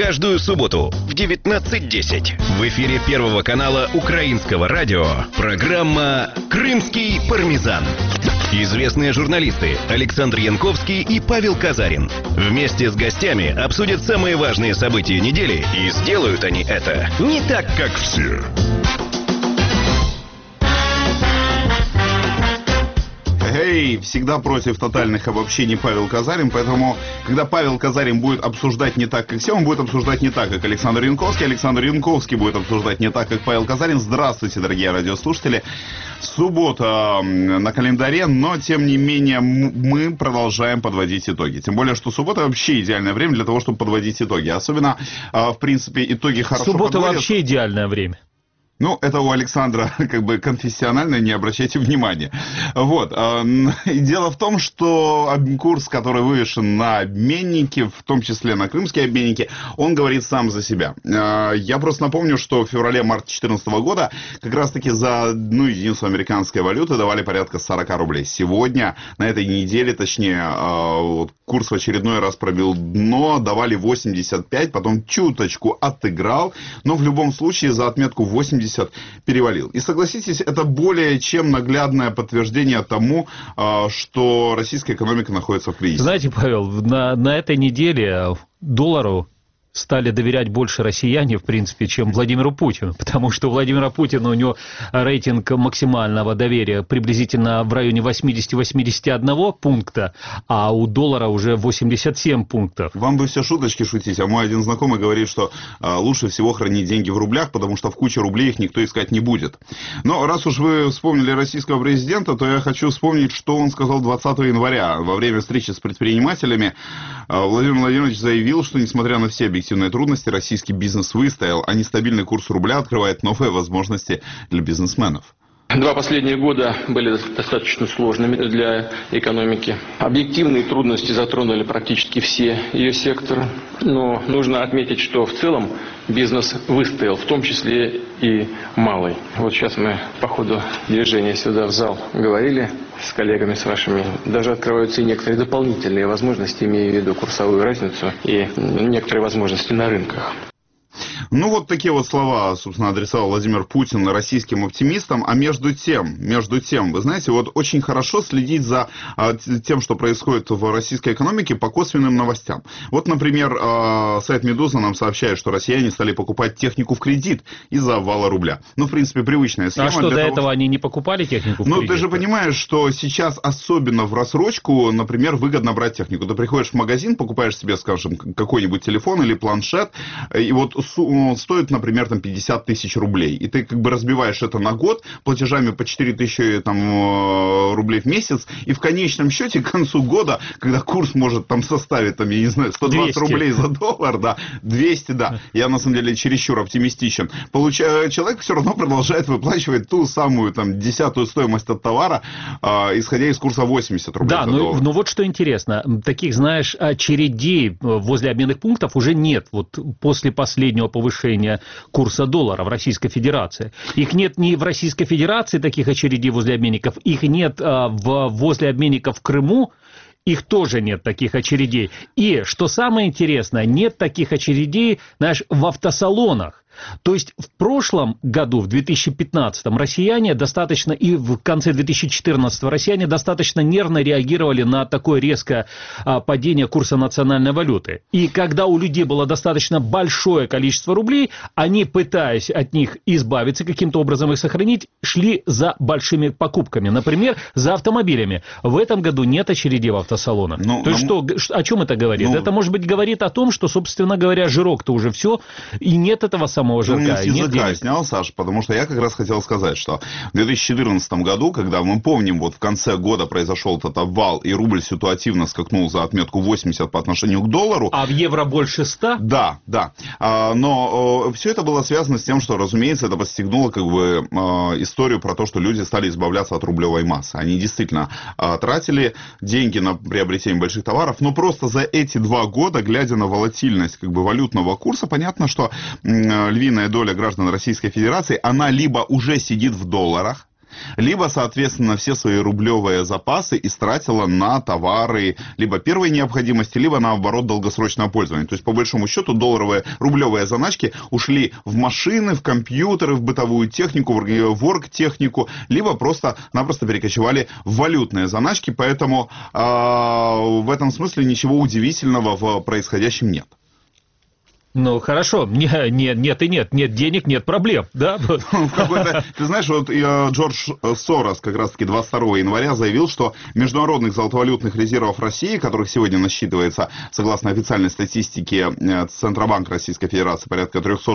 Каждую субботу в 19:10 в эфире Первого канала Украинского радио программа «Крымский пармезан». Известные журналисты Александр Янковский и Павел Казарин вместе с гостями обсудят самые важные события недели, и сделают они это не так, как все. Эй, всегда против тотальных обобщений Павел Казарин, поэтому, когда Павел Казарин будет обсуждать не так, как все, он будет обсуждать не так, как Александр Янковский. Александр Янковский будет обсуждать не так, как Павел Казарин. Здравствуйте, дорогие радиослушатели. Суббота на календаре, но, тем не менее, мы продолжаем подводить итоги. Тем более, что суббота вообще идеальное время для того, чтобы подводить итоги. Особенно, в принципе, итоги хорошо Суббота подводят. вообще идеальное время. Ну, это у Александра как бы конфессионально, не обращайте внимания. Вот. Дело в том, что курс, который вывешен на обменники, в том числе на крымские обменники, он говорит сам за себя. Я просто напомню, что в феврале-марте 2014 года как раз-таки за одну единицу американской валюты давали порядка 40 рублей. Сегодня, на этой неделе, точнее, курс в очередной раз пробил дно, давали 85, потом чуточку отыграл, но в любом случае за отметку 80 перевалил. И согласитесь, это более чем наглядное подтверждение тому, что российская экономика находится в кризисе. Знаете, Павел, на этой неделе доллару стали доверять больше россияне, в принципе, чем Владимиру Путину, потому что у Владимира Путина, у него рейтинг максимального доверия приблизительно в районе 80-81 пункта, а у доллара уже 87 пунктов. Вам бы все шуточки шутить, а мой один знакомый говорит, что лучше всего хранить деньги в рублях, потому что в куче рублей их никто искать не будет. Но раз уж вы вспомнили российского президента, то я хочу вспомнить, что он сказал 20 января во время встречи с предпринимателями. Владимир Владимирович заявил, что несмотря на все объективные трудности, российский бизнес выстоял, а нестабильный курс рубля открывает новые возможности для бизнесменов. 2 последних года были достаточно сложными для экономики. Объективные трудности затронули практически все ее секторы. Но нужно отметить, что в целом бизнес выстоял, в том числе и малый. Вот сейчас мы по ходу движения сюда в зал говорили с коллегами, с вашими. Даже открываются и некоторые дополнительные возможности, имея в виду курсовую разницу и некоторые возможности на рынках. Ну, вот такие вот слова, собственно, адресовал Владимир Путин российским оптимистам. А между тем, вы знаете, вот очень хорошо следить за тем, что происходит в российской экономике по косвенным новостям. Вот, например, сайт «Медуза» нам сообщает, что россияне стали покупать технику в кредит из-за обвала рубля. Ну, в принципе, привычная схема. А что, до этого они не покупали технику в кредит? Ну, ты же понимаешь, что сейчас особенно в рассрочку, например, выгодно брать технику. Ты приходишь в магазин, покупаешь себе, скажем, какой-нибудь телефон или планшет, и вот стоит, например, там 50 тысяч рублей. И ты как бы разбиваешь это на год платежами по 4 тысячи рублей в месяц. И в конечном счете к концу года, когда курс может там составить, там, я не знаю, 120 200 рублей за доллар, да, 200, да. Я на самом деле чересчур оптимистичен. Человек все равно продолжает выплачивать ту самую там 10-ю стоимость от товара, исходя из курса 80 рублей за доллар. Да, но вот что интересно. Таких, знаешь, очередей возле обменных пунктов уже нет. Вот после последнего повышения курса доллара в Российской Федерации. Их нет ни в Российской Федерации, таких очередей возле обменников, их нет возле обменников в Крыму, их тоже нет, таких очередей. И, что самое интересное, нет таких очередей, знаешь, в автосалонах. То есть в прошлом году, в 2015-м, россияне достаточно, и в конце 2014-го россияне достаточно нервно реагировали на такое резкое падение курса национальной валюты. И когда у людей было достаточно большое количество рублей, они, пытаясь от них избавиться, каким-то образом их сохранить, шли за большими покупками, например, за автомобилями. В этом году нет очередей в автосалонах. То есть что, о чем это говорит? Это, может быть, говорит о том, что, собственно говоря, жирок-то уже все, и нет этого самого жирка. Ты с языка снял, Саша, потому что я как раз хотел сказать, что в 2014 году, когда мы помним, вот в конце года произошел этот обвал, и рубль ситуативно скакнул за отметку 80 по отношению к доллару. А в евро больше 100? Да. Но все это было связано с тем, что, разумеется, это подстегнуло как бы историю про то, что люди стали избавляться от рублевой массы. Они действительно тратили деньги на приобретение больших товаров, но просто за эти 2 года, глядя на волатильность как бы валютного курса, понятно, что львиная доля граждан Российской Федерации, она либо уже сидит в долларах, либо, соответственно, все свои рублевые запасы истратила на товары либо первой необходимости, либо, наоборот, долгосрочного пользования. То есть, по большому счету, рублевые заначки ушли в машины, в компьютеры, в бытовую технику, в оргтехнику, либо просто-напросто перекочевали в валютные заначки, поэтому в этом смысле ничего удивительного в происходящем нет. Ну, хорошо, нет денег, нет проблем, да? Ты знаешь, вот Джордж Сорос как раз-таки 22 января заявил, что международных золотовалютных резервов России, которых сегодня насчитывается, согласно официальной статистике Центробанка Российской Федерации, порядка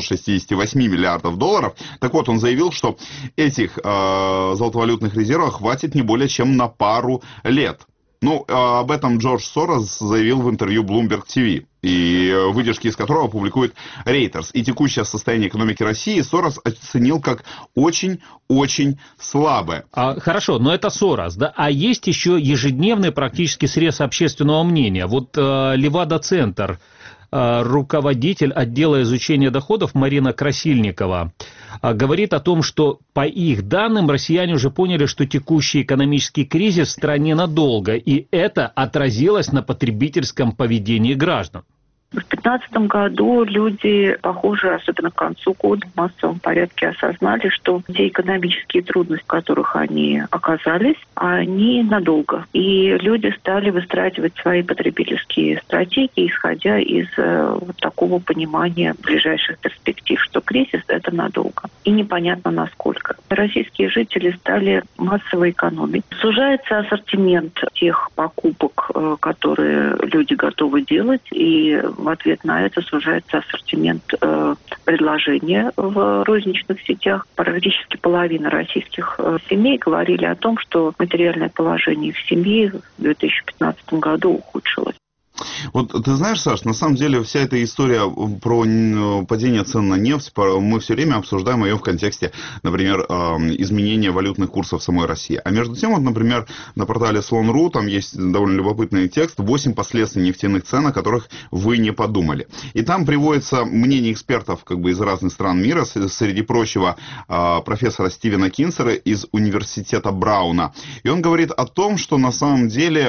368 миллиардов долларов, так вот, он заявил, что этих золотовалютных резервов хватит не более чем на пару лет. Ну, об этом Джордж Сорос заявил в интервью Bloomberg TV, и выдержки из которого публикует Reuters. И текущее состояние экономики России Сорос оценил как очень-очень слабое. Хорошо, но это Сорос, да? А есть еще ежедневный практически срез общественного мнения. Вот Левада-центр, руководитель отдела изучения доходов Марина Красильникова, говорит о том, что по их данным россияне уже поняли, что текущий экономический кризис в стране надолго, и это отразилось на потребительском поведении граждан. В 2015 году люди, похоже, особенно к концу года, в массовом порядке осознали, что те экономические трудности, в которых они оказались, они надолго. И люди стали выстраивать свои потребительские стратегии, исходя из вот такого понимания ближайших перспектив, что кризис – это надолго. И непонятно насколько. Российские жители стали массово экономить. Сужается ассортимент тех покупок, которые люди готовы делать, и в ответ на это сужается ассортимент предложения в розничных сетях. Практически половина российских семей говорили о том, что материальное положение в семье в 2015 году ухудшилось. Вот ты знаешь, Саш, на самом деле вся эта история про падение цен на нефть, мы все время обсуждаем ее в контексте, например, изменения валютных курсов самой России. А между тем, вот, например, на портале Slon.ru там есть довольно любопытный текст «8 последствий нефтяных цен, о которых вы не подумали». И там приводится мнение экспертов как бы из разных стран мира, среди прочего профессора Стивена Кинсера из университета Брауна. И он говорит о том, что на самом деле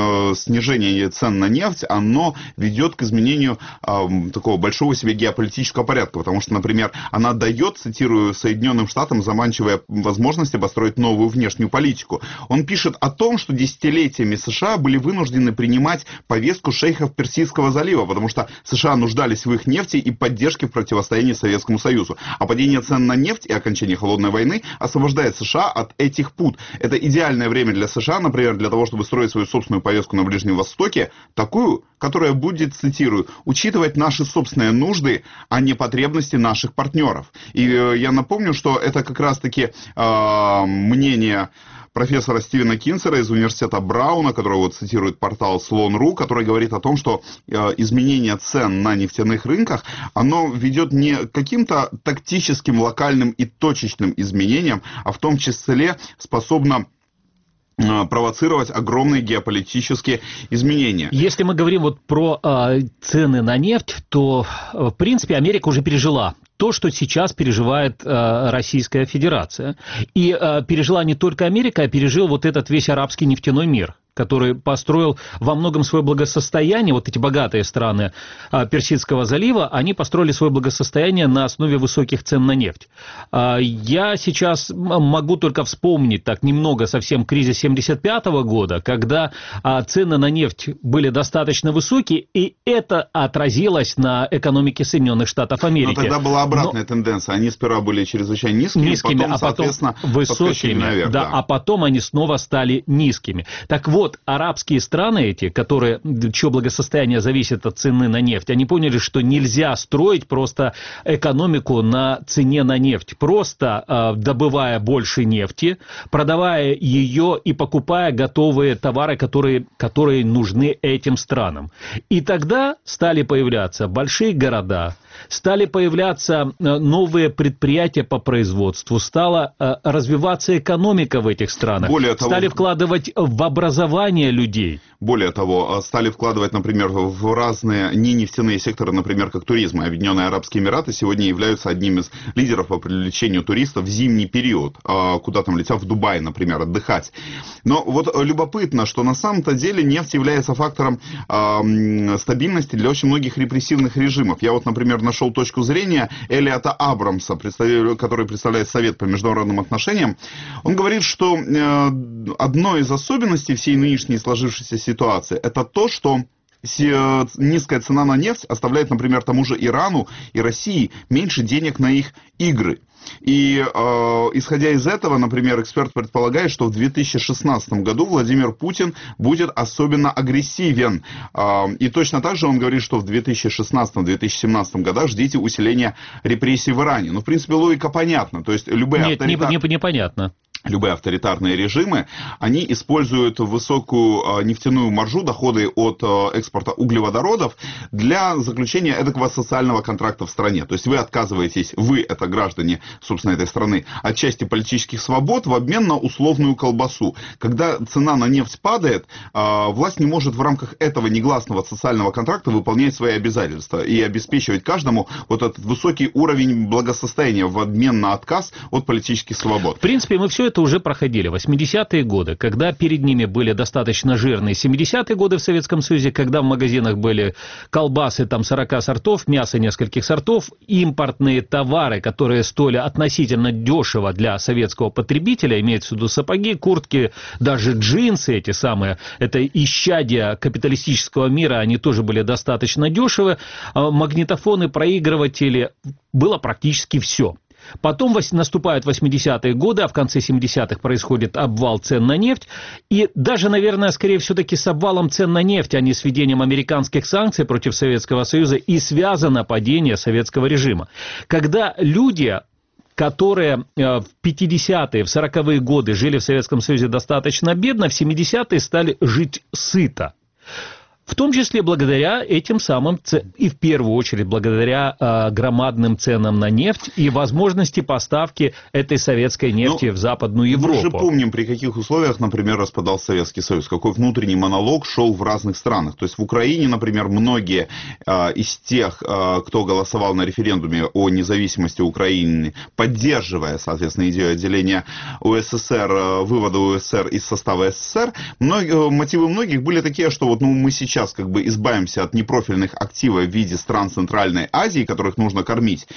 снижение цен на нефть, оно ведет к изменению такого большого себе геополитического порядка, потому что, например, она дает, цитирую, Соединенным Штатам заманчивые возможности построить новую внешнюю политику. Он пишет о том, что десятилетиями США были вынуждены принимать повестку шейхов Персидского залива, потому что США нуждались в их нефти и поддержке в противостоянии Советскому Союзу. А падение цен на нефть и окончание холодной войны освобождает США от этих пут. Это идеальное время для США, например, для того, чтобы строить свою собственную повестку на Ближнем Востоке, такую, которая будет, цитирую, учитывать наши собственные нужды, а не потребности наших партнеров. И я напомню, что это как раз-таки мнение профессора Стивена Кинсера из университета Брауна, который вот цитирует портал Slon.ru, который говорит о том, что изменение цен на нефтяных рынках, оно ведет не к каким-то тактическим, локальным и точечным изменениям, а в том числе способно провоцировать огромные геополитические изменения. Если мы говорим вот про цены на нефть, то, в принципе, Америка уже пережила то, что сейчас переживает Российская Федерация. И пережила не только Америка, а пережил вот этот весь арабский нефтяной мир, который построил во многом свое благосостояние, вот эти богатые страны Персидского залива, они построили свое благосостояние на основе высоких цен на нефть. Я сейчас могу только вспомнить так немного совсем кризис 1975 года, когда цены на нефть были достаточно высокие, и это отразилось на экономике Соединенных Штатов Америки. Но тогда была обратная тенденция. Они сперва были чрезвычайно низкими, потом, соответственно, высокими, наверх, да, а потом они снова стали низкими. Так вот, арабские страны эти, чье благосостояние зависит от цены на нефть, они поняли, что нельзя строить просто экономику на цене на нефть, просто добывая больше нефти, продавая ее и покупая готовые товары, которые нужны этим странам. И тогда стали появляться большие города, стали появляться новые предприятия по производству, стала развиваться экономика в этих странах, стали вкладывать в образование людей. Более того, стали вкладывать, например, в разные ненефтяные секторы, например, как туризм. Объединенные Арабские Эмираты сегодня являются одним из лидеров по привлечению туристов в зимний период, куда там летят, в Дубай, например, отдыхать. Но вот любопытно, что на самом-то деле нефть является фактором стабильности для очень многих репрессивных режимов. Я вот, например, нашел точку зрения Элиота Абрамса, который представляет Совет по международным отношениям. Он говорит, что одной из особенностей всей нынешней сложившейся ситуации это то, что низкая цена на нефть оставляет, например, тому же Ирану и России меньше денег на их игры. И исходя из этого, например, эксперт предполагает, что в 2016 году Владимир Путин будет особенно агрессивен. И точно так же он говорит, что в 2016-2017 годах ждите усиления репрессий в Иране. Ну, в принципе, логика понятна. То есть любые непонятно. Любые авторитарные режимы, они используют высокую нефтяную маржу, доходы от экспорта углеводородов для заключения эдакого социального контракта в стране. То есть вы отказываетесь, вы, это граждане, собственно, этой страны, от части политических свобод в обмен на условную колбасу. Когда цена на нефть падает, власть не может в рамках этого негласного социального контракта выполнять свои обязательства и обеспечивать каждому вот этот высокий уровень благосостояния в обмен на отказ от политических свобод. В принципе, мы все это уже проходили. 80-е годы, когда перед ними были достаточно жирные. 70-е годы в Советском Союзе, когда в магазинах были колбасы там 40 сортов, мясо нескольких сортов, импортные товары, которые стоили относительно дешево для советского потребителя, имеется в виду сапоги, куртки, даже джинсы эти самые, это исчадия капиталистического мира, они тоже были достаточно дешевы. Магнитофоны, проигрыватели, было практически все. Потом наступают 80-е годы, а в конце 70-х происходит обвал цен на нефть. И даже, наверное, скорее все-таки с обвалом цен на нефть, а не с введением американских санкций против Советского Союза, и связано падение советского режима. Когда люди, которые в 50-е, в 40-е годы жили в Советском Союзе достаточно бедно, в 70-е стали жить сыто. В том числе благодаря этим самым, и в первую очередь благодаря громадным ценам на нефть и возможности поставки этой советской нефти в Западную Европу. Мы же помним, при каких условиях, например, распадался Советский Союз, какой внутренний монолог шел в разных странах. То есть в Украине, например, многие из тех, кто голосовал на референдуме о независимости Украины, поддерживая, соответственно, идею отделения УССР, вывода УССР из состава СССР, мотивы многих были такие, что вот мы сейчас как бы избавимся от непрофильных активов в виде стран Центральной Азии, которых нужно кормить,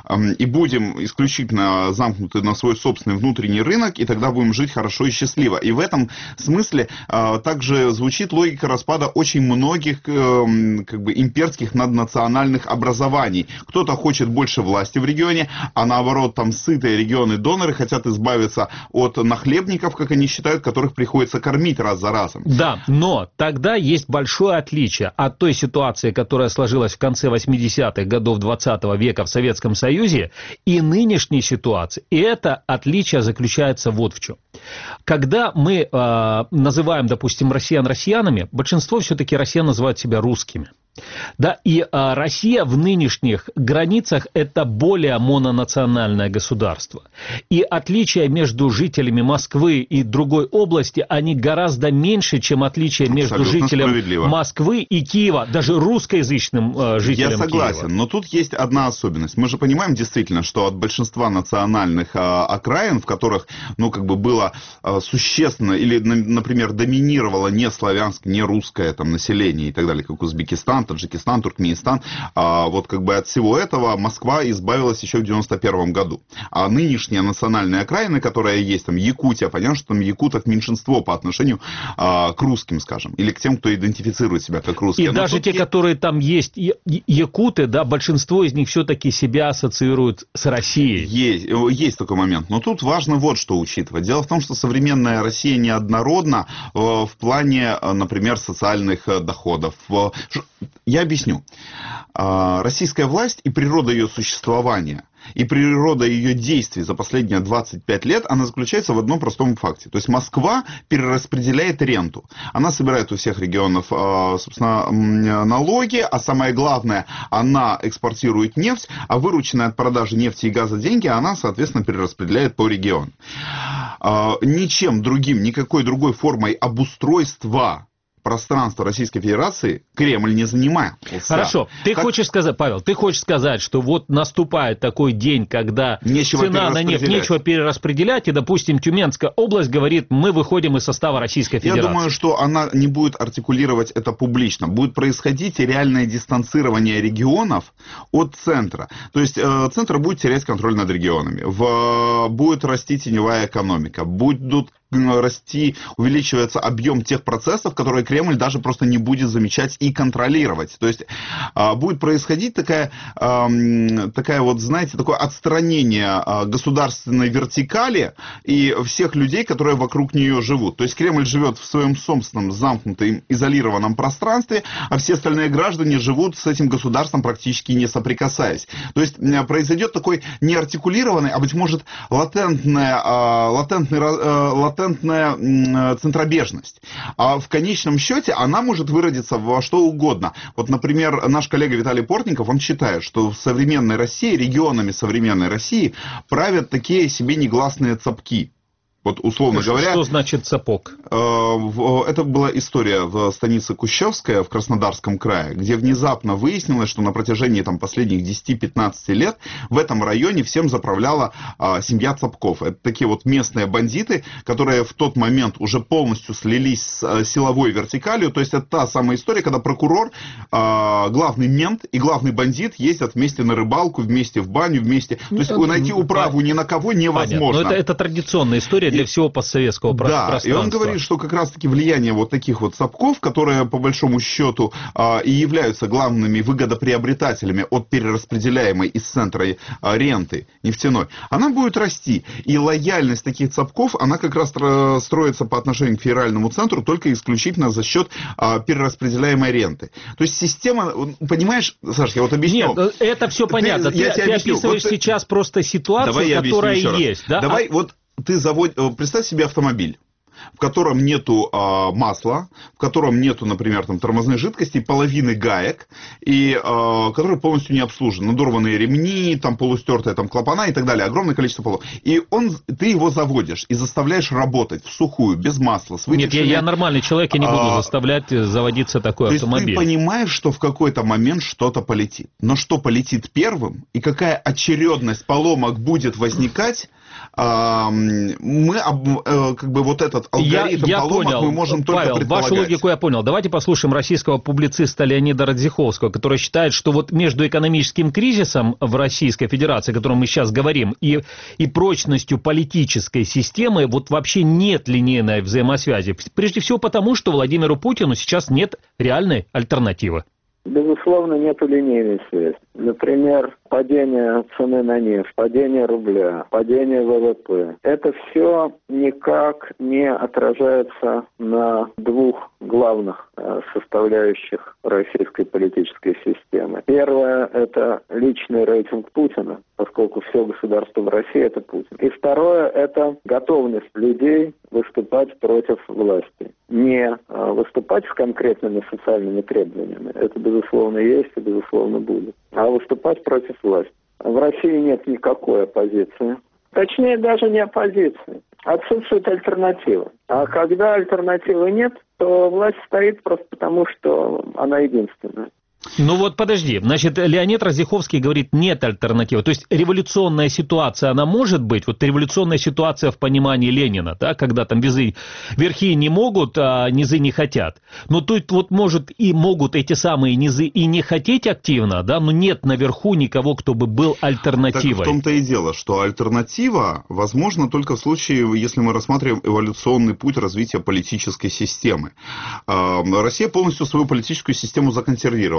и будем исключительно замкнуты на свой собственный внутренний рынок, и тогда будем жить хорошо и счастливо. И в этом смысле также звучит логика распада очень многих как бы имперских наднациональных образований. Кто-то хочет больше власти в регионе, а наоборот, там сытые регионы-доноры хотят избавиться от нахлебников, как они считают, которых приходится кормить раз за разом. Да, но тогда есть большое отличие от той ситуации, которая сложилась в конце 80-х годов 20 века в Советском Союзе, и нынешней ситуации. И это отличие заключается вот в чем. Когда мы называем, допустим, россиян россиянами, большинство все-таки россиян называют себя русскими. Да, и Россия в нынешних границах это более мононациональное государство. И отличия между жителями Москвы и другой области, они гораздо меньше, чем отличия между жителем Москвы и Киева, даже русскоязычным жителем Киева. Я согласен, но тут есть одна особенность. Мы же понимаем действительно, что от большинства национальных окраин, в которых, как бы было существенно или, например, доминировало не славянское, не русское там население и так далее, как Узбекистан, Таджикистан, Туркменистан, вот как бы от всего этого Москва избавилась еще в 91 году. А нынешние национальные окраины, которые есть, там Якутия, понятно, что там якутов меньшинство по отношению к русским, скажем, или к тем, кто идентифицирует себя как русские. И даже те, которые там есть, якуты, да, большинство из них все-таки себя ассоциируют с Россией. Есть такой момент. Но тут важно вот что учитывать. Дело в том, что современная Россия неоднородна в плане, например, социальных доходов. Я объясню. Российская власть и природа ее существования, и природа ее действий за последние 25 лет, она заключается в одном простом факте. То есть Москва перераспределяет ренту. Она собирает у всех регионов, собственно, налоги, а самое главное, она экспортирует нефть, а вырученные от продажи нефти и газа деньги она, соответственно, перераспределяет по регионам. Ничем другим, никакой другой формой обустройства пространство Российской Федерации Кремль не занимает. Хорошо. Ты хочешь сказать, Павел, что вот наступает такой день, когда цена на нефть нечего перераспределять, и, допустим, Тюменская область говорит, мы выходим из состава Российской Федерации. Я думаю, что она не будет артикулировать это публично. Будет происходить реальное дистанцирование регионов от центра. То есть центр будет терять контроль над регионами. Будет расти теневая экономика. Будут расти, увеличивается объем тех процессов, которые Кремль даже просто не будет замечать и контролировать. То есть будет происходить такая вот, знаете, такое отстранение государственной вертикали и всех людей, которые вокруг нее живут. То есть Кремль живет в своем собственном замкнутом, изолированном пространстве, а все остальные граждане живут с этим государством практически не соприкасаясь. То есть произойдет такой неартикулированный, а быть может латентная центробежность. А в конечном счете она может выродиться во что угодно. Вот, например, наш коллега Виталий Портников, он считает, что в современной России, регионами современной России правят такие себе негласные цапки. Вот, условно говоря... Что значит цапок? Это была история в станице Кущевская в Краснодарском крае, где внезапно выяснилось, что на протяжении последних 10-15 лет в этом районе всем заправляла семья Цапков. Это такие вот местные бандиты, которые в тот момент уже полностью слились с силовой вертикалью. То есть это та самая история, когда прокурор, главный мент и главный бандит ездят вместе на рыбалку, вместе в баню, вместе... То есть найти управу ни на кого невозможно. Но это традиционная история для всего постсоветского пространства. Да, и он говорит, что как раз-таки влияние вот таких вот цапков, которые по большому счету и являются главными выгодоприобретателями от перераспределяемой из центра ренты нефтяной, она будет расти. И лояльность таких цапков, она как раз строится по отношению к федеральному центру только исключительно за счет перераспределяемой ренты. То есть система, понимаешь, Саш, я вот объясню. Нет, это все понятно. Ты описываешь сейчас просто ситуацию, которая есть. Да? Давай вот представь себе автомобиль, в котором нету масла, в котором нету, например, тормозной жидкости, половины гаек, и который полностью не обслужен. Надорванные ремни, полустертые клапана и так далее. Огромное количество полов. И ты его заводишь и заставляешь работать в сухую, без масла, с вытекшими... Нет, я нормальный человек, я не буду заставлять заводиться такой автомобиль. То есть ты понимаешь, что в какой-то момент что-то полетит. Но что полетит первым, и какая очередность поломок будет возникать, мы вот этот алгоритм поломок мы можем только предполагать. Вашу логику я понял. Давайте послушаем российского публициста Леонида Радзиховского, который считает, что вот между экономическим кризисом в Российской Федерации, о котором мы сейчас говорим, и прочностью политической системы вот вообще нет линейной взаимосвязи. Прежде всего потому, что Владимиру Путину сейчас нет реальной альтернативы. Безусловно, нет линейной связи. Например, падение цены на нефть, падение рубля, падение ВВП. Это все никак не отражается на двух главных составляющих российской политической системы. Первое – это личный рейтинг Путина, поскольку все государство в России – это Путин. И второе – это готовность людей выступать против власти. Не выступать с конкретными социальными требованиями, это безусловно есть и безусловно будет, а выступать против власти. В России нет никакой оппозиции. Точнее, даже не оппозиции. Отсутствует альтернатива. А когда альтернативы нет, то власть стоит просто потому, что она единственная. Ну вот подожди, значит, Леонид Радзиховский говорит, нет альтернативы. То есть революционная ситуация, она может быть, вот революционная ситуация в понимании Ленина, да, когда верхи не могут, а низы не хотят. Но тут вот могут эти самые низы и не хотеть активно, да, но нет наверху никого, кто бы был альтернативой. Так в том-то и дело, что альтернатива возможна только в случае, если мы рассматриваем эволюционный путь развития политической системы. Россия полностью свою политическую систему законсервировала.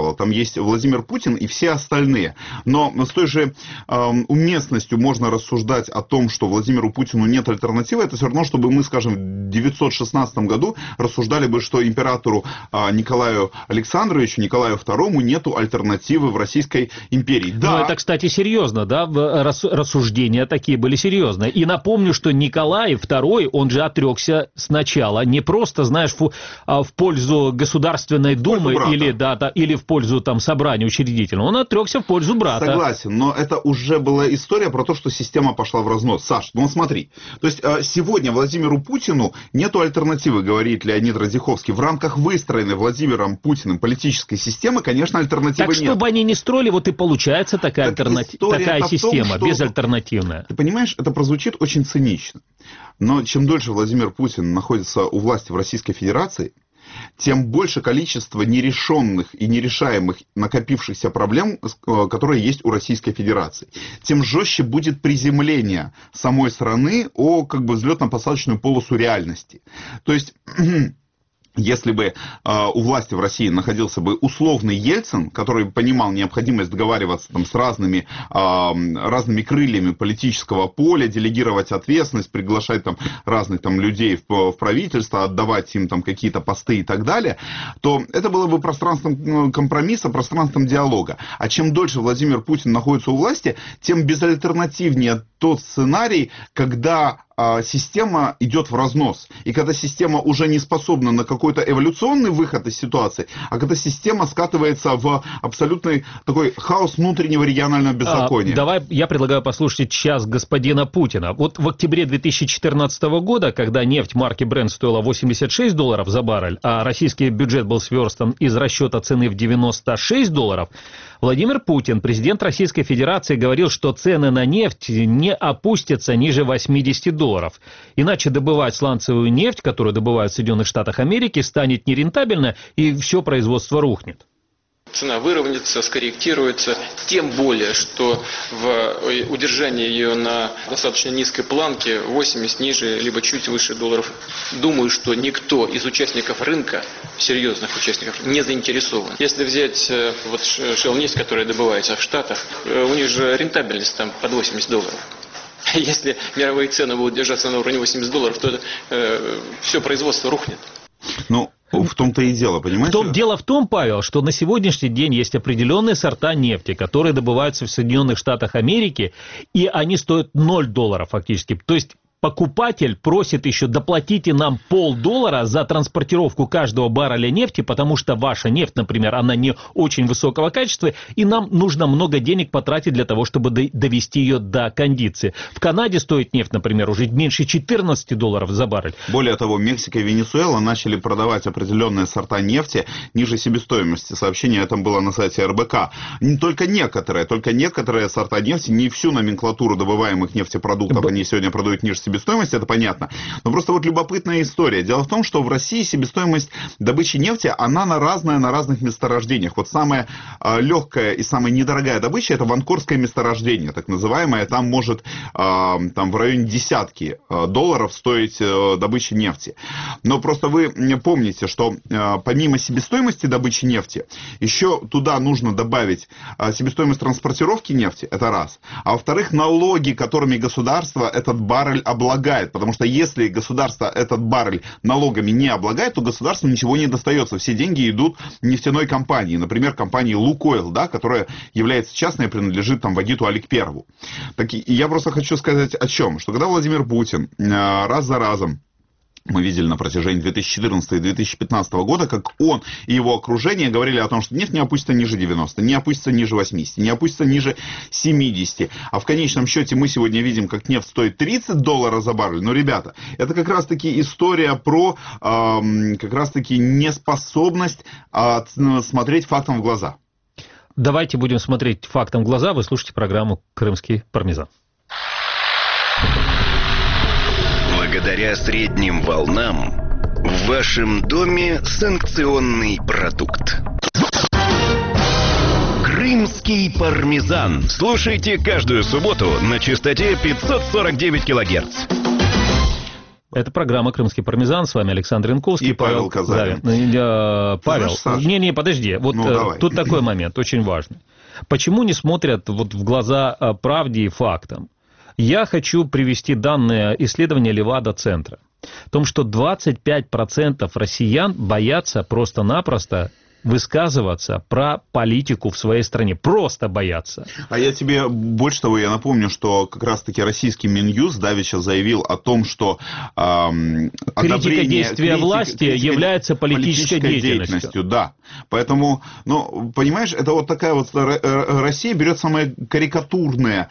дело. Там есть Владимир Путин и все остальные. Но с той же уместностью можно рассуждать о том, что Владимиру Путину нет альтернативы. Это все равно, чтобы мы, скажем, в 916 году рассуждали бы, что императору Николаю Александровичу, Николаю II нету альтернативы в Российской империи. Да. Но это, кстати, серьезно, да? Рассуждения такие были серьезные. И напомню, что Николай II, он же отрекся сначала не просто, знаешь, в пользу Государственной Думы или в пользу там собрания учредительного. Он отрекся в пользу брата. Согласен, но это уже была история про то, что система пошла в разнос. Саш, ну смотри, то есть сегодня Владимиру Путину нету альтернативы, говорит Леонид Радзиховский. В рамках выстроенной Владимиром Путиным политической системы, конечно, альтернативы нет. Так, чтобы они не строили, вот и получается такая система, безальтернативная. Ты понимаешь, это прозвучит очень цинично. Но чем дольше Владимир Путин находится у власти в Российской Федерации, тем больше количество нерешенных и нерешаемых накопившихся проблем, которые есть у Российской Федерации. Тем жестче будет приземление самой страны о взлетно-посадочную полосу реальности. То есть... Если бы у власти в России находился бы условный Ельцин, который понимал необходимость договариваться там, с разными крыльями политического поля, делегировать ответственность, приглашать там, разных там, людей в правительство, отдавать им там, какие-то посты и так далее, то это было бы пространством компромисса, пространством диалога. А чем дольше Владимир Путин находится у власти, тем безальтернативнее тот сценарий, когда система идет в разнос. И когда система уже не способна на какой-то эволюционный выход из ситуации, а когда система скатывается в абсолютный такой хаос внутреннего регионального беззакония. Давай я предлагаю послушать час господина Путина. Вот в октябре 2014 года, когда нефть марки Brent стоила $86 за баррель, а российский бюджет был сверстан из расчета цены в $96, Владимир Путин, президент Российской Федерации, говорил, что цены на нефть не опустятся ниже $80. Иначе добывать сланцевую нефть, которую добывают в Соединенных Штатах Америки, станет нерентабельно, и все производство рухнет. Цена выровняется, скорректируется, тем более, что в удержании ее на достаточно низкой планке 80 ниже, либо чуть выше долларов. Думаю, что никто из участников рынка, серьезных участников, не заинтересован. Если взять вот Shell нефть, которая добывается в Штатах, у них же рентабельность там под $80. Если мировые цены будут держаться на уровне $80, то все производство рухнет. Ну, в том-то и дело, понимаете? Дело в том, Павел, что на сегодняшний день есть определенные сорта нефти, которые добываются в Соединенных Штатах Америки, и они стоят $0 фактически. То есть покупатель просит еще: доплатите нам $0,50 за транспортировку каждого барреля нефти, потому что ваша нефть, например, она не очень высокого качества, и нам нужно много денег потратить для того, чтобы довести ее до кондиции. В Канаде стоит нефть, например, уже меньше $14 за баррель. Более того, Мексика и Венесуэла начали продавать определенные сорта нефти ниже себестоимости. Сообщение о этом было на сайте РБК. Только некоторые сорта нефти, не всю номенклатуру добываемых нефтепродуктов они сегодня продают ниже себестоимость, это понятно. Но просто вот любопытная история. Дело в том, что в России себестоимость добычи нефти, она разная на разных месторождениях. Вот самая легкая и самая недорогая добыча — это ванкорское месторождение, так называемое. Там может в районе десятки долларов стоить добыча нефти. Но просто вы помните, что помимо себестоимости добычи нефти, еще туда нужно добавить себестоимость транспортировки нефти, это раз. А во-вторых, налоги, которыми государство этот баррель облагает, потому что если государство этот баррель налогами не облагает, то государству ничего не достается. Все деньги идут нефтяной компании, например, компании Лукойл, да, которая является частной, принадлежит там Вагиту Аликперову. И я просто хочу сказать о чем, что когда Владимир Путин раз за разом, мы видели на протяжении 2014 и 2015 года, как он и его окружение говорили о том, что нефть не опустится ниже 90, не опустится ниже 80, не опустится ниже 70. А в конечном счете мы сегодня видим, как нефть стоит $30 за баррель. Но, ребята, это как раз-таки история про как раз-таки неспособность смотреть фактам в глаза. Давайте будем смотреть фактам в глаза. Вы слушаете программу «Крымский пармезан». Благодаря средним волнам в вашем доме санкционный продукт. Крымский пармезан. Слушайте каждую субботу на частоте 549 килогерц. Это программа «Крымский пармезан». С вами Александр Янковский. И Павел Казарин. Павел, знаешь, подожди. Вот тут такой момент очень важный. Почему не смотрят вот в глаза правде и фактам? Я хочу привести данные исследования Левада-центра. О том, что 25% россиян боятся просто-напросто высказываться про политику в своей стране. Просто боятся. А я тебе больше того, я напомню, что как раз-таки российский Минюст давеча заявил о том, что критика действия власти является политической деятельностью. Да. Поэтому, понимаешь, это вот такая вот Россия берет самые карикатурные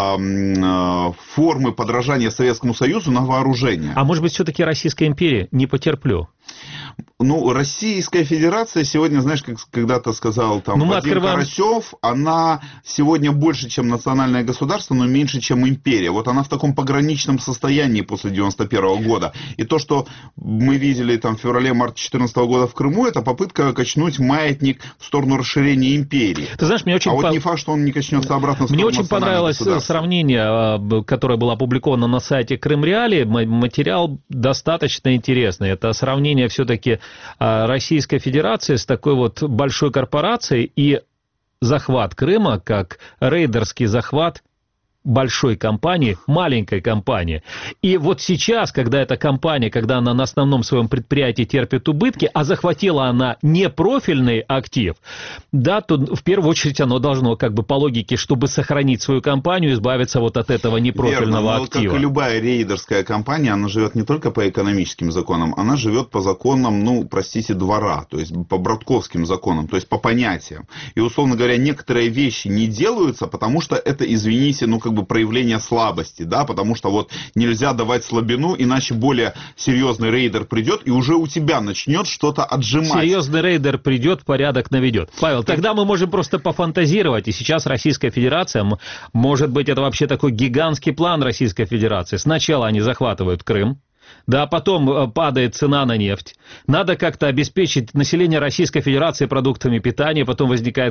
формы подражания Советскому Союзу на вооружение. А может быть, все-таки Российская империя? Не потерплю. Российская Федерация сегодня, знаешь, как когда-то сказал Владимир Карасев, она сегодня больше, чем национальное государство, но меньше, чем империя. Вот она в таком пограничном состоянии после 91 года. И то, что мы видели в феврале-марте 2014 года в Крыму, это попытка качнуть маятник в сторону расширения империи. Ты знаешь, мне очень не факт, что он не качнется обратно в сторону. Мне очень понравилось сравнение, которое было опубликовано на сайте Крымреалии. Материал достаточно интересный. Это сравнение все-таки Российской Федерации с такой вот большой корпорацией и захват Крыма как рейдерский захват большой компании, маленькой компании. И вот сейчас, когда эта компания, когда она на основном своем предприятии терпит убытки, а захватила она не профильный актив, да, то в первую очередь оно должно, по логике, чтобы сохранить свою компанию, избавиться вот от этого непрофильного актива. Как и любая рейдерская компания, она живет не только по экономическим законам, она живет по законам, двора, то есть по братковским законам, то есть по понятиям. И, условно говоря, некоторые вещи не делаются, потому что это, извините, проявление слабости, да, потому что вот нельзя давать слабину, иначе более серьезный рейдер придет и уже у тебя начнет что-то отжимать. Серьезный рейдер придет, порядок наведет. Павел, тогда мы можем просто пофантазировать, и сейчас Российская Федерация, может быть, это вообще такой гигантский план Российской Федерации. Сначала они захватывают Крым, да, потом падает цена на нефть. Надо как-то обеспечить население Российской Федерации продуктами питания, потом возникает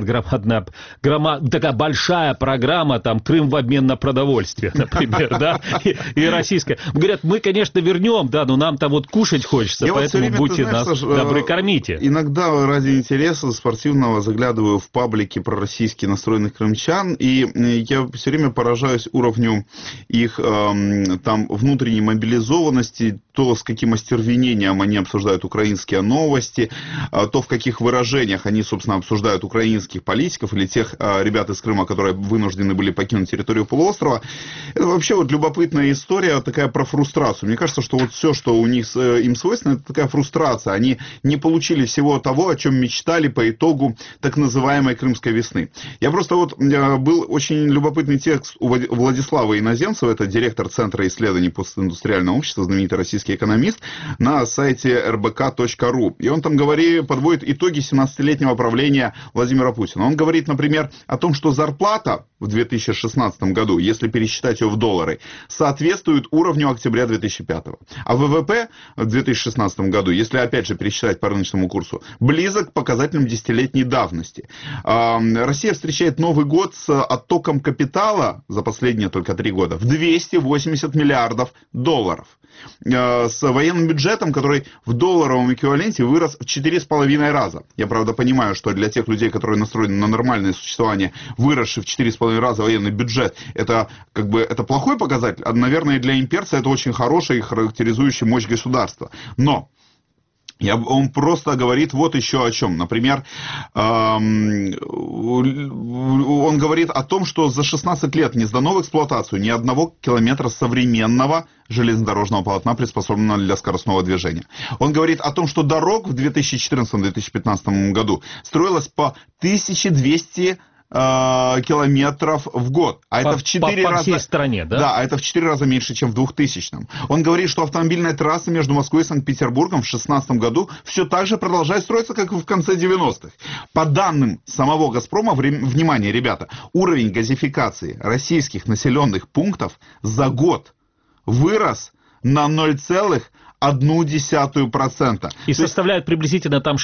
такая большая программа, Крым в обмен на продовольствие, например, да, и российская. Говорят, мы, конечно, вернем, да, но нам-то вот кушать хочется, поэтому будьте нас добры, кормите. Иногда ради интереса спортивного заглядываю в паблики пророссийски настроенных крымчан, и я все время поражаюсь уровню их внутренней мобилизованности, то, с каким остервенением они обсуждают украинские новости, то, в каких выражениях они, собственно, обсуждают украинских политиков или тех ребят из Крыма, которые вынуждены были покинуть территорию полуострова. Это вообще вот любопытная история такая про фрустрацию. Мне кажется, что вот все, что у них им свойственно, это такая фрустрация. Они не получили всего того, о чем мечтали по итогу так называемой Крымской весны. Я просто был очень любопытный текст у Владислава Иноземцева, это директор Центра исследований постиндустриального общества, знаменитый российский экономист, на сайте rbk.ru. И он там подводит итоги 17-летнего правления Владимира Путина. Он говорит, например, о том, что зарплата в 2016 году, если пересчитать ее в доллары, соответствует уровню октября 2005. А ВВП в 2016 году, если опять же пересчитать по рыночному курсу, близок к показателям десятилетней давности. Россия встречает Новый год с оттоком капитала за последние только 3 года в 280 миллиардов долларов. С военным бюджетом, который в долларовом эквиваленте вырос в 4,5 раза. Я, правда, понимаю, что для тех людей, которые настроены на нормальное существование, выросший в 4,5 раза военный бюджет, это это плохой показатель, а, наверное, для имперца это очень хороший, характеризующий мощь государства. Но он просто говорит вот еще о чем. Например, он говорит о том, что за 16 лет не сдано в эксплуатацию ни одного километра современного железнодорожного полотна, приспособленного для скоростного движения. Он говорит о том, что дорог в 2014-2015 году строилось по 1200 километров в год. А это в 4 раза... всей стране, да? Да, а это в 4 раза меньше, чем в 2000-м. Он говорит, что автомобильная трасса между Москвой и Санкт-Петербургом в 2016 году все так же продолжает строиться, как и в конце 90-х. По данным самого «Газпрома», внимание, ребята, уровень газификации российских населенных пунктов за год вырос на 0,1 0,1%. И составляют приблизительно там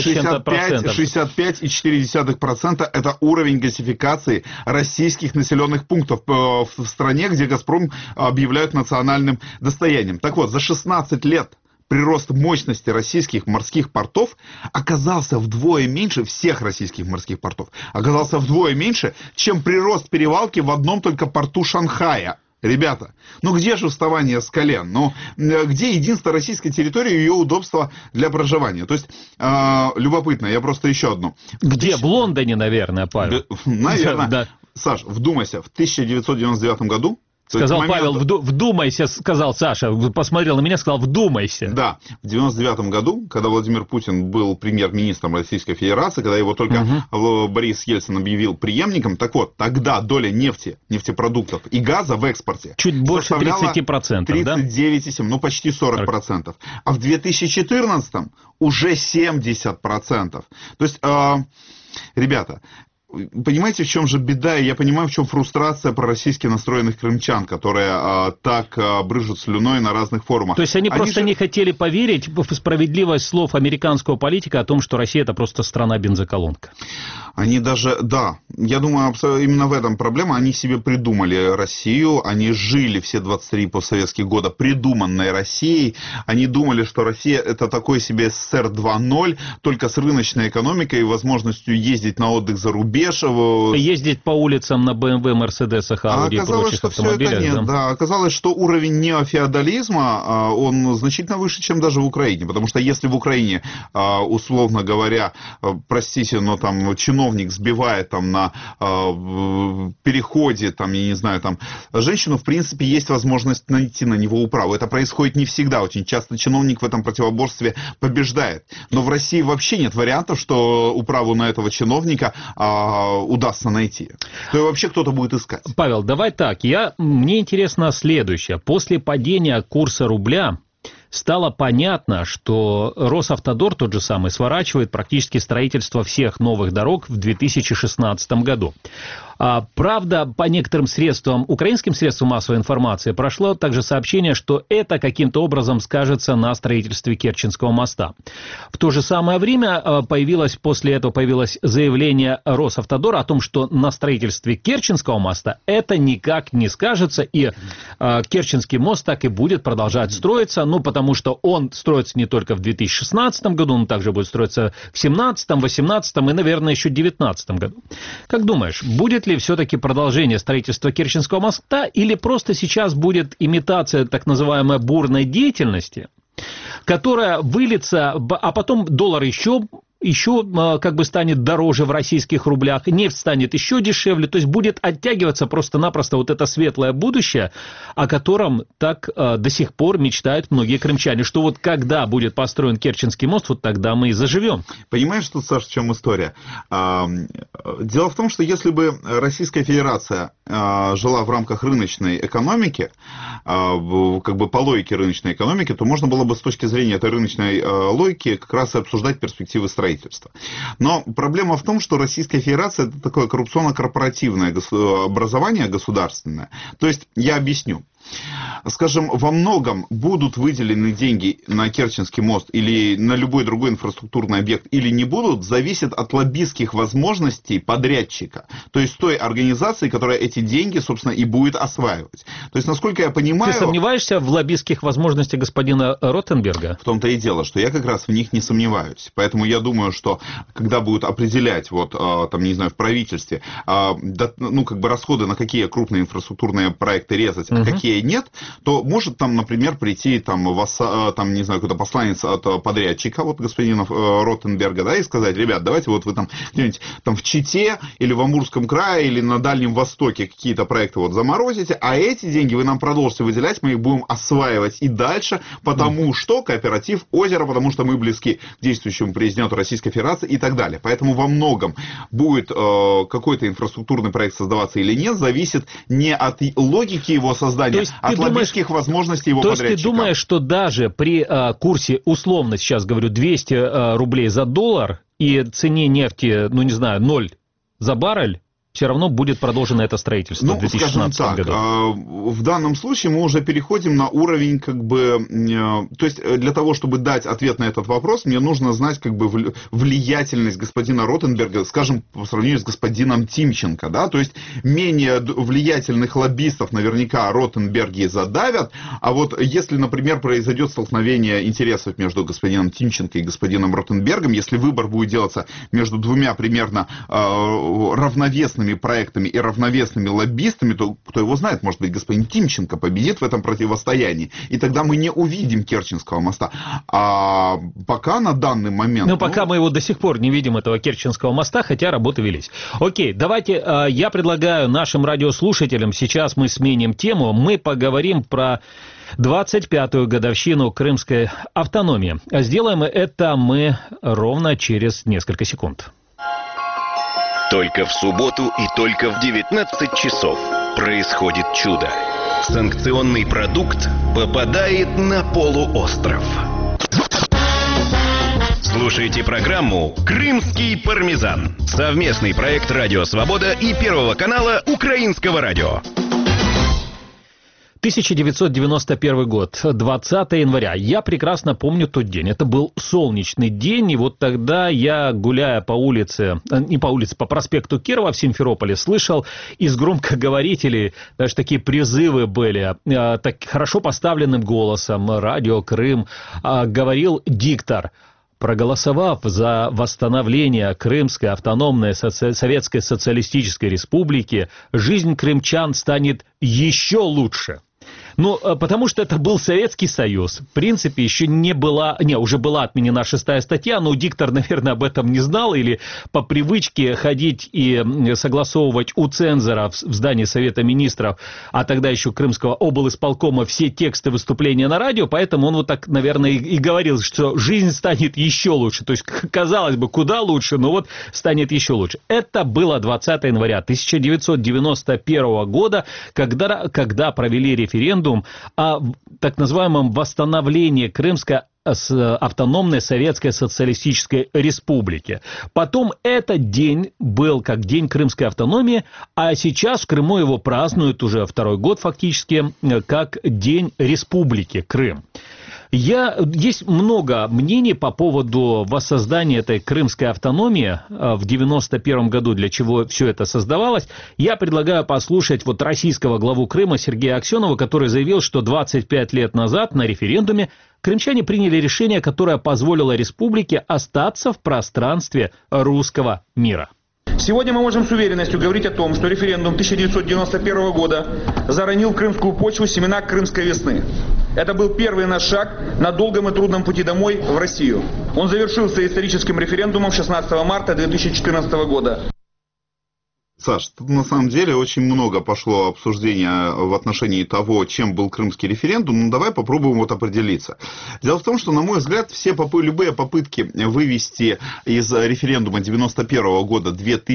65,4% это уровень газификации российских населенных пунктов в стране, где «Газпром» объявляют национальным достоянием. Так вот, за 16 лет прирост мощности российских морских портов оказался вдвое меньше, всех российских морских портов, оказался вдвое меньше, чем прирост перевалки в одном только порту Шанхая. Ребята, ну где же вставание с колен? Ну, где единство российской территории и ее удобство для проживания? То есть, любопытно, я просто еще одну. Где? В Лондоне, наверное, Павел. Наверное. Да. Саш, вдумайся, в 1999 году... Сказал Павел, вдумайся, сказал Саша, посмотрел на меня, сказал, вдумайся. Да, в 1999 году, когда Владимир Путин был премьер-министром Российской Федерации, когда его только Борис Ельцин объявил преемником, так вот, тогда доля нефти, нефтепродуктов и газа в экспорте чуть больше 30%, 39,7%, ну почти 40%. А в 2014 уже 70%. То есть, ребята... Понимаете, в чем же беда, и я понимаю, в чем фрустрация пророссийски настроенных крымчан, которые так брызжут слюной на разных форумах. То есть они просто не хотели поверить в справедливость слов американского политика о том, что Россия это просто страна-бензоколонка. Они даже, да, я думаю, именно в этом проблема. Они себе придумали Россию, они жили все 23 постсоветских года придуманной Россией. Они думали, что Россия это такой себе СССР 2.0, только с рыночной экономикой и возможностью ездить на отдых за рубеж. Ездить по улицам на BMW, Мерседесах, Ауди и прочих автомобилях. Нет, да, оказалось, что уровень неофеодализма, он значительно выше, чем даже в Украине. Потому что если в Украине, условно говоря, простите, но там чиновник сбивает там на переходе, там, я не знаю, там, женщину, в принципе, есть возможность найти на него управу. Это происходит не всегда. Очень часто чиновник в этом противоборстве побеждает. Но в России вообще нет вариантов, что управу на этого чиновника удастся найти. То и вообще кто-то будет искать. Павел, давай так. Мне интересно следующее. После падения курса рубля стало понятно, что Росавтодор тот же самый сворачивает практически строительство всех новых дорог в 2016 году. Правда, по некоторым средствам, украинским средствам массовой информации прошло также сообщение, что это каким-то образом скажется на строительстве Керченского моста. В то же самое время после этого появилось заявление Росавтодора о том, что на строительстве Керченского моста это никак не скажется, и Керченский мост так и будет продолжать строиться, потому что он строится не только в 2016 году, он также будет строиться в 2017, 2018 и, наверное, еще в 2019 году. Как думаешь, будет ли все-таки продолжение строительства Керченского моста, или просто сейчас будет имитация так называемой бурной деятельности, которая выльется, а потом доллар еще как бы станет дороже в российских рублях, нефть станет еще дешевле, то есть будет оттягиваться просто-напросто вот это светлое будущее, о котором так до сих пор мечтают многие крымчане, что вот когда будет построен Керченский мост, вот тогда мы и заживем. Понимаешь, тут, Саш, в чем история? Дело в том, что если бы Российская Федерация жила в рамках рыночной экономики, как бы по логике рыночной экономики, то можно было бы с точки зрения этой рыночной логики как раз и обсуждать перспективы строительства. Но проблема в том, что Российская Федерация это такое коррупционно-корпоративное образование государственное. То есть, я объясню. Скажем, во многом будут выделены деньги на Керченский мост или на любой другой инфраструктурный объект, или не будут, зависит от лоббистских возможностей подрядчика. То есть той организации, которая эти деньги, собственно, и будет осваивать. То есть, насколько я понимаю... Ты сомневаешься в лоббистских возможностях господина Ротенберга? В том-то и дело, что я как раз в них не сомневаюсь. Поэтому я думаю, что когда будут определять, там, не знаю, в правительстве, расходы на какие крупные инфраструктурные проекты резать, а какие нет, то может там, например, прийти не знаю, какой-то посланец от подрядчика, вот господина Ротенберга, да, и сказать: ребят, давайте вот вы там где-нибудь там в Чите или в Амурском крае или на Дальнем Востоке какие-то проекты вот заморозите, а эти деньги вы нам продолжите выделять, мы их будем осваивать и дальше, потому что кооператив «Озеро», потому что мы близки к действующему президенту Российской Федерации и так далее. Поэтому во многом будет какой-то инфраструктурный проект создаваться или нет, зависит не от логики его создания, от лоббистских возможностей его подрядчика. То есть ты думаешь, что даже при курсе, условно сейчас говорю, 200 рублей за доллар и цене нефти, 0 за баррель, все равно будет продолжено это строительство в 2016 году? В данном случае мы уже переходим на уровень, как бы, то есть для того, чтобы дать ответ на этот вопрос, мне нужно знать, как бы, влиятельность господина Ротенберга, скажем, по сравнению с господином Тимченко, да, то есть менее влиятельных лоббистов наверняка Ротенберги задавят, а вот если, например, произойдет столкновение интересов между господином Тимченко и господином Ротенбергом, если выбор будет делаться между двумя примерно равновесными проектами и равновесными лоббистами, то кто его знает, может быть, господин Тимченко победит в этом противостоянии, и тогда мы не увидим Керченского моста. А пока на данный момент... Ну, пока мы его до сих пор не видим, этого Керченского моста, хотя работы велись. Окей, давайте, я предлагаю нашим радиослушателям, сейчас мы сменим тему, мы поговорим про 25-ю годовщину крымской автономии. Сделаем это мы ровно через несколько секунд. Только в субботу и только в 19 часов происходит чудо. Санкционный продукт попадает на полуостров. Слушайте программу «Крымский пармезан». Совместный проект «Радио Свобода» и Первого канала Украинского радио. 1991 год, 20 января. Я прекрасно помню тот день. Это был солнечный день, и вот тогда я, гуляя по улице, не по улице, по проспекту Кирова в Симферополе, слышал из громкоговорителей, даже такие призывы были, так хорошо поставленным голосом, радио Крым, говорил диктор. Проголосовав за восстановление Крымской автономной Советской Социалистической Республики, жизнь крымчан станет еще лучше. Ну, потому что это был Советский Союз. В принципе, еще уже была отменена 6-я статья, но диктор, наверное, об этом не знал, или по привычке ходить и согласовывать у цензора в здании Совета Министров, а тогда еще Крымского облисполкома, все тексты выступления на радио, поэтому он вот так, наверное, и говорил, что жизнь станет еще лучше. То есть, казалось бы, куда лучше, но вот станет еще лучше. Это было 20 января 1991 года, когда провели референдум о так называемом восстановлении Крымской автономной Советской Социалистической Республики. Потом этот день был как День Крымской автономии, а сейчас в Крыму его празднуют уже второй год фактически как День Республики Крым. Есть много мнений по поводу воссоздания этой крымской автономии в 1991 году, для чего все это создавалось. Я предлагаю послушать вот российского главу Крыма Сергея Аксенова, который заявил, что 25 лет назад на референдуме крымчане приняли решение, которое позволило республике остаться в пространстве русского мира. Сегодня мы можем с уверенностью говорить о том, что референдум 1991 года заронил в крымскую почву семена крымской весны. Это был первый наш шаг на долгом и трудном пути домой в Россию. Он завершился историческим референдумом 16 марта 2014 года. Саш, тут на самом деле очень много пошло обсуждения в отношении того, чем был крымский референдум, но давай попробуем вот определиться. Дело в том, что, на мой взгляд, любые попытки вывести из референдума 91 года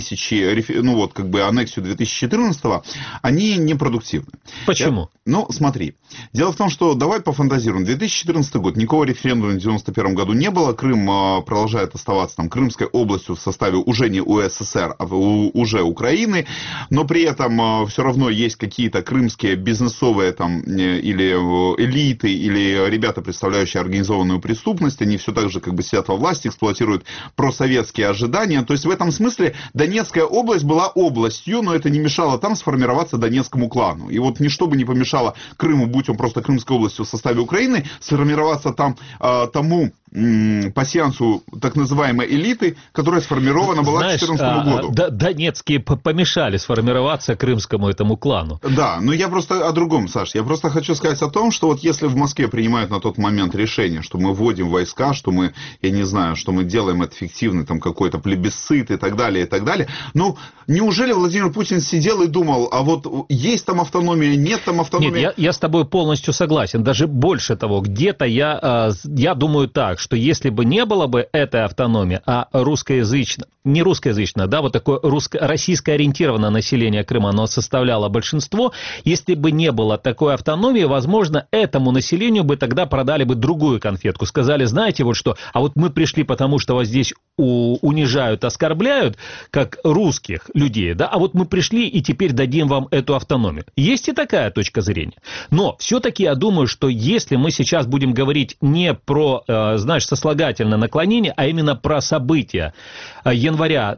аннексию 2014, они непродуктивны. Почему? Смотри. Дело в том, что давай пофантазируем. 2014 год, никакого референдума в 91 году не было. Крым продолжает оставаться там Крымской областью в составе уже не УССР, а уже Украины. Но при этом все равно есть какие-то крымские бизнесовые там или элиты, или ребята, представляющие организованную преступность, они все так же как бы сидят во власти, эксплуатируют просоветские ожидания. То есть в этом смысле Донецкая область была областью, но это не мешало там сформироваться Донецкому клану. И вот ничто бы не помешало Крыму, будь он просто Крымской областью в составе Украины, сформироваться там тому пассиансу так называемой элиты, которая сформирована была к 2014 году. Донецкие помешали сформироваться крымскому этому клану. Да, но я просто о другом, Саш. Я просто хочу сказать о том, что вот если в Москве принимают на тот момент решение, что мы вводим войска, что мы, я не знаю, что мы делаем это фиктивный там какой-то плебисцит и так далее, неужели Владимир Путин сидел и думал, а вот есть там автономия, нет там автономии? Нет, я с тобой полностью согласен. Даже больше того, где-то я думаю так, что если бы не было бы этой автономии, а не русскоязычное, да, вот такое российско-ориентированное население Крыма, оно составляло большинство, если бы не было такой автономии, возможно, этому населению бы тогда продали бы другую конфетку, сказали, знаете, вот что, а вот мы пришли, потому что вас здесь унижают, оскорбляют, как русских людей, да, а вот мы пришли и теперь дадим вам эту автономию. Есть и такая точка зрения. Но все-таки я думаю, что если мы сейчас будем говорить не про, знаешь, сослагательное наклонение, а именно про события января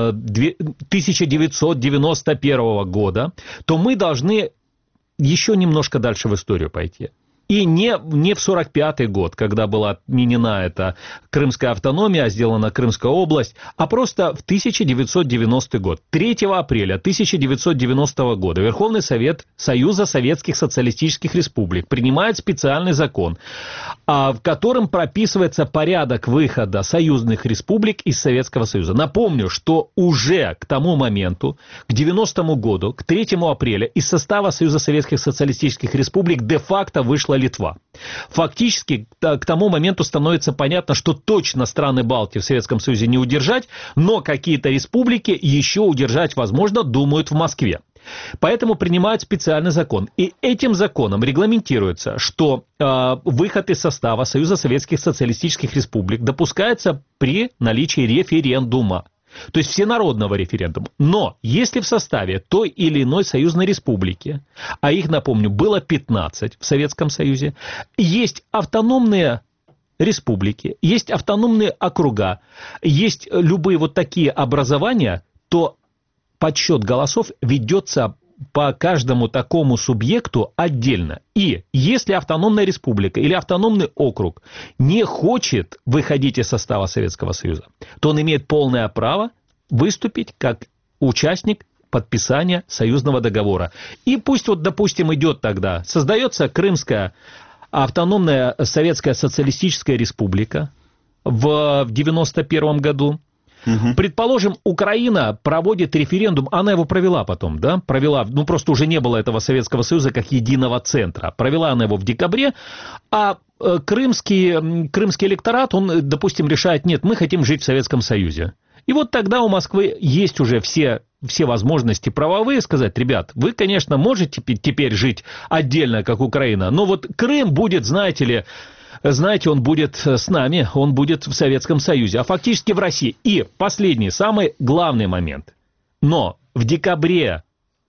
1991 года, то мы должны еще немножко дальше в историю пойти. И не в 1945 год, когда была отменена эта крымская автономия, сделана Крымская область, а просто в 1990 год. 3 апреля 1990 года Верховный Совет Союза Советских Социалистических Республик принимает специальный закон, в котором прописывается порядок выхода союзных республик из Советского Союза. Напомню, что уже к тому моменту, к 90 году, к 3 апреля из состава Союза Советских Социалистических Республик де-факто вышла Литва. Фактически к тому моменту становится понятно, что точно страны Балтии в Советском Союзе не удержать, но какие-то республики еще удержать, возможно, думают в Москве. Поэтому принимают специальный закон. И этим законом регламентируется, что выход из состава Союза Советских Социалистических Республик допускается при наличии референдума. То есть всенародного референдума. Но если в составе той или иной союзной республики, а их, напомню, было 15 в Советском Союзе, есть автономные республики, есть автономные округа, есть любые вот такие образования, то подсчет голосов ведется по каждому такому субъекту отдельно. И если автономная республика или автономный округ не хочет выходить из состава Советского Союза, то он имеет полное право выступить как участник подписания союзного договора. И пусть вот, допустим, идет тогда, создается Крымская автономная Советская Социалистическая Республика в 91 году. Угу. Предположим, Украина проводит референдум, она его провела потом, да, провела, ну просто уже не было этого Советского Союза как единого центра, провела она его в декабре, а крымский электорат, он, допустим, решает, нет, мы хотим жить в Советском Союзе. И вот тогда у Москвы есть уже все возможности правовые сказать, ребят, вы, конечно, можете теперь жить отдельно, как Украина, но вот Крым будет, знаете, он будет с нами, он будет в Советском Союзе, а фактически в России. И последний, самый главный момент. Но в декабре